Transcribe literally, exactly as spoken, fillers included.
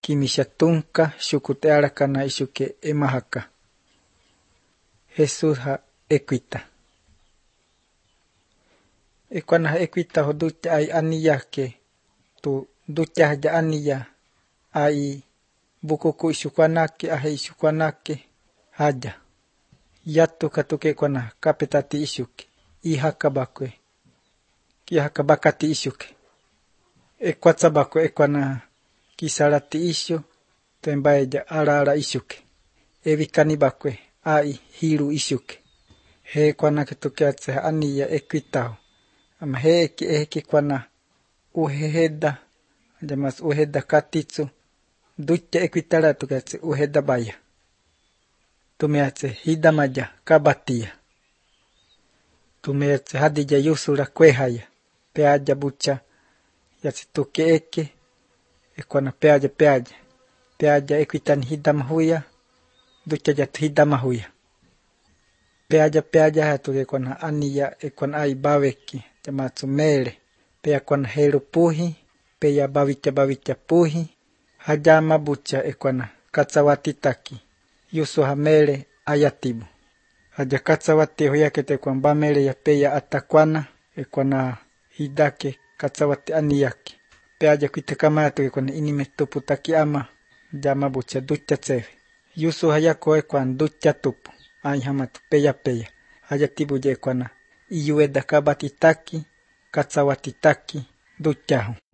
kimishatunka shukuteara kana ishuke emahaka. Jesús ha equita. Ekwana ha equita ho ducha ay aniya ke tu ducha ya aniya ay bukuku ishukwanake ahe ishukwanake haya. Yatu katuke kwana kapetati ishuke ihaka bakwe. Ihaka bakati ishuke. Ekwatsa bakwe ekwana kisarati ishu tembaeja ara ara ishuke. Evikani bakwe ai hiru ishuke. He kwana ketuke atse aniya equitao. Ama he eki eki kwana uheheda. Además uheda katitsu. Ducha equitara tukatse uheda baya. Tumeatse hidamaya kabatia. Tumeatse hadija yusura kwehaya. Peaja bucha. Yatse tuke eke. Ekwana peaja peaja. Peaja equitani hidamahuya. Ducha yatu hidamahuya. Peaja peaja hatuke kwana aniya ekwana ai baweki. Jamatsu mere. Pea kwana heru puhi. Pea bawicha bawicha puhi. Hajama bucha ekwana katsawatitaki. Yusu hamere ayatibu. Haja katsawati hoyakete kwan bamere ya peya atakwana. Ekwana hidake katsawati aniyaki. Peaja kuitakamatu ekwana inime tuputaki ama. Jama bucha ducha tsewe. Yusu hayako ekwan ducha tupu. Ay hamatu peya peya. Hayatibu je ekwana iyueda kabatitaki. Katsawatitaki duchahu.